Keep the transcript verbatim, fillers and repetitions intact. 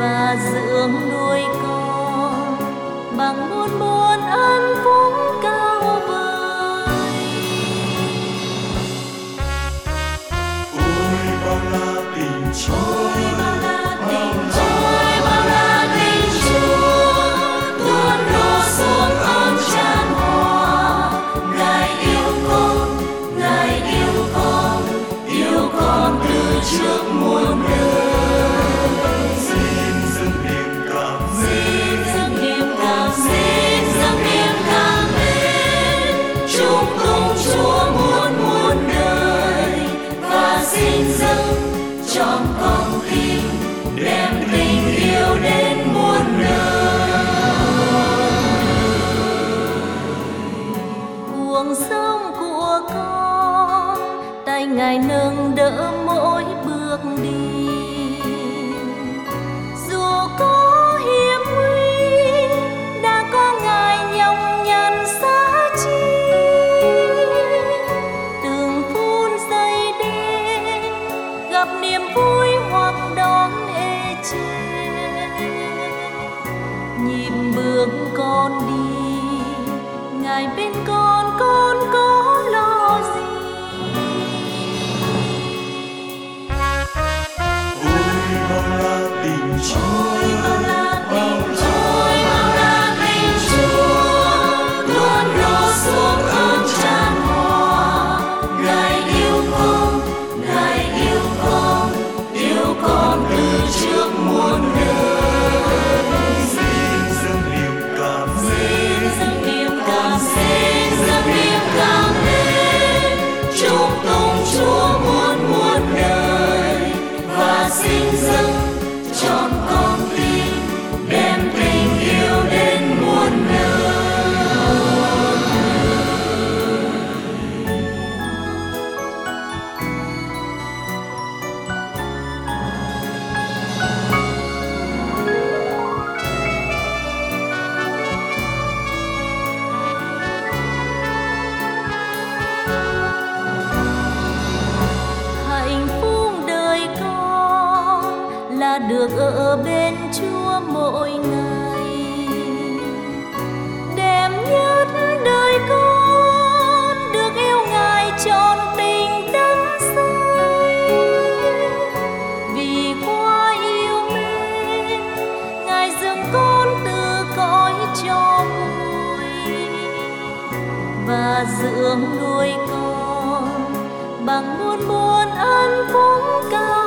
và dưỡng nuôi con bằng muôn muôn ân phúc cao vời. Ôi bao la tình Chúa, Bao la tình Chúa, bao la tình Chúa, luôn đổ xuống ơn tràn hòa. Ngài yêu con, Ngài yêu con, yêu con từ trước muôn đời. xin dâng niềm cảm Xin dâng niềm cảm, xin dâng niềm cảm mến, chúc tụng Chúa muôn muôn đời, và xin dâng trọn con tim, đem tình yêu đến muôn đời. Cuộc sống của con, tay Ngài nâng đỡ mỗi bước đi. Dù có hiểm nguy, đã có Ngài nhọc nhằn xa chi. Từng phút giây đến, gặp niềm vui hoặc đón ê chê. Nhịp bước con đi, Ngài bên con, con có lo gì. ôi bao la tình Chúa, Bao la tình Chúa, bao la tình Chúa, luôn đổ xuống ơn tràn hòa. Ngài yêu con, Ngài yêu con, yêu con từ trước muôn đời. xin dâng niềm cảm Xin dâng niềm cảm, xin dâng niềm cảm mến, chúc tụng Chúa muôn muôn đời, và xin dâng trọn con tim, đem tình yêu đến muôn đời. Hạnh phúc đời con là được ở bên Chúa mỗi ngày. Đẹp nhất đời con được yêu Ngài trọn tình đắm say. Vì quá yêu mến, Ngài dâng con từ cõi cho vui, và dưỡng nuôi con bằng muôn muôn ân phúc cao